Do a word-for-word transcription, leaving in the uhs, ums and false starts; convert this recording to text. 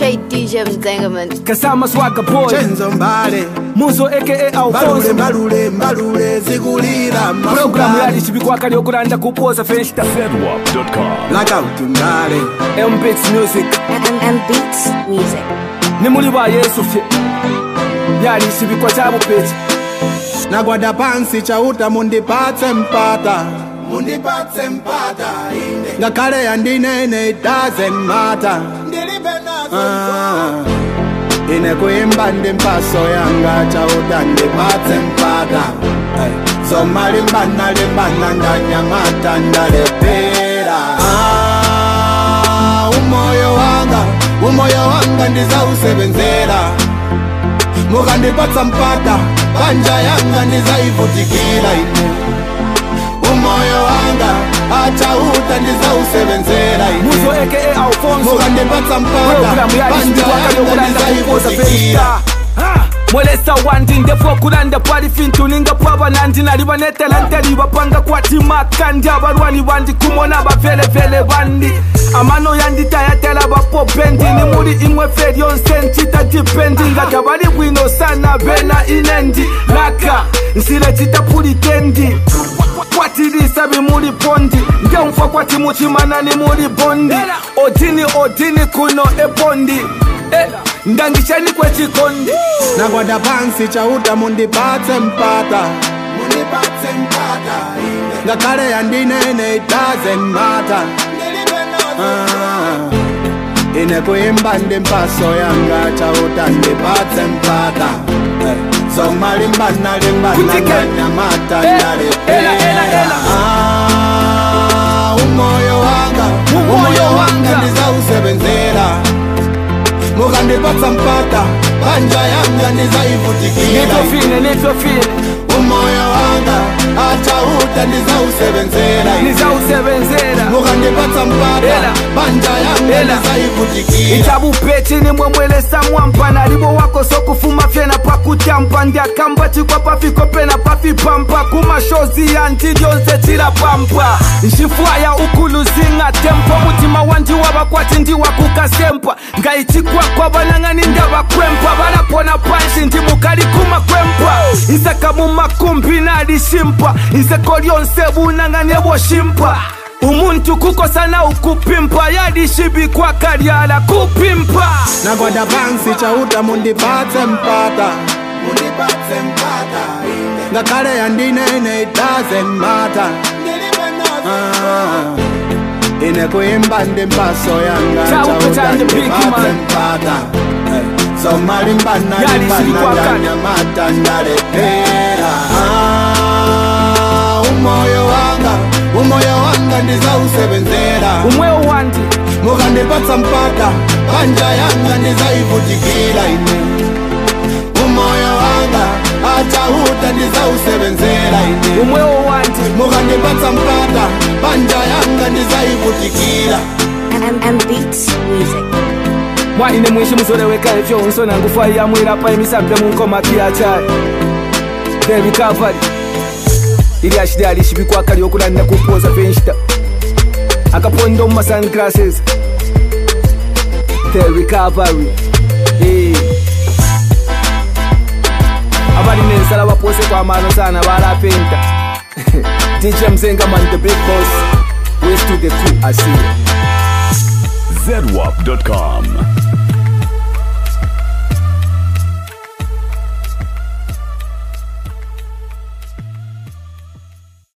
J D J Mzengaman Kasama Swagga Boy Chenzo Mbale Muzo aka Alfonso Mbalule Mbalule Zigulira Programu yali chibikwa kali okulanda kupoza festa Zedwap dot com Blackout Mbale M-Beats Music M-Beats Music Nimuli ba Yesu fye Yali chibikwa chabu page Nagwada pansi chauta mundipatse mpata Mundipatse mpata ine Ngakale yandinene it doesn't matter Ah, ine kuimba ndi mpaso yanga chauta ndipatse mpata Zoma limbana limbana ndanyamata ndalepera Ah, umoyo wanga, umoyo wanga ndiza usebenzera Mukandipatsa mpata, panja yanga ndiza ivutikira ine Umoyo wanga, acha uta ndiza usebenzera ine Muzo aka Alfonso Mukandipatsa mpata, panja yanga ndiza ivutikira Mwelesa wandi ndefo kulanda pali fintu ninga pwaba nandi naliba netelanteli bapanga kwati makandi abalwani bandi kumona bavele vele bandi amano yandita yatela bapopendi ni muri imwe feri yonse ntita dipendi ngaka bali bwino sana bena inendi laka nsile tita pulitendi kwatilisa bimuli pondi nge mfa kwati muchimana ni muri bondi odini odini kuno epondi eh, ndangishani kwe chikondi Nagwada pansi chauta mundipatse mpata Mundipatse mpata Ngakale yandinene it doesn't matter ah, ine kuimba ndi mpaso yanga chauta ndipatse mpata Zoma limbana limbana ndanyamata ndalepera ah, umoyo wanga, umoyo wanga ndiza usebenzera Mukandipatsa mpata, panja yanga ndiza ivutikira Nito fine, nito fine Umoyo wanga, acha uta ndiza usebenzera Ndiza usebenzera Mukandipatsa mpata, panja yanga ndiza ivutikira Itabu peti ni mwemwelesa mwampa Nalibo wako soku fuma fyena pa kutampa Ndia kamba chikwa pafi kopena pafi pampa Kuma shozi ya ntidionse tira pampa Nshifwaya ukulu zinga tempo Mutima wandi wabakwati ndi wakukasempa Ngaichikwa kwa banangani ndaba kwempa Balapona panshi ndi mukali kuma kwempa Isaka mumakumbi na alishimpa Iseko lionse bunangani ebo shimpa Umuntu kukosana ukupimpa Yadishibi kwa karyala kupimpa Nagwada pansi chauta mundipatse mpata Mundipatse mpata Ngakale yandinene it doesn't matter ah, ine kuimba ndi mpaso yanga chauta ndipatse mpata Zoma limbana limbana ndanyamata ndalepera ah, umoyo wanga, umoyo wanga ndiza usebenzera Umweo wandi Mukandipatsa mpata, panja yanga ndiza ivutikira ine Umoyo wanga, acha uta ndiza usebenzera ine Umweo wandi Mukandipatsa mpata, panja yanga ndiza ivutikira M-Beats Music Mwa ine mwishi muzole weka efyo unsona ngufa ya mwira pa imisampe munkoma kiachari The recovery Ili ashide alishibikwa kali okulanda kupoza fenshita Akapondo mma sunglasses The recovery hey. Abali nensala bapose kwa mano sana bala penta D J Mzengaman the big boss West to the crew I see you Zedwap dot com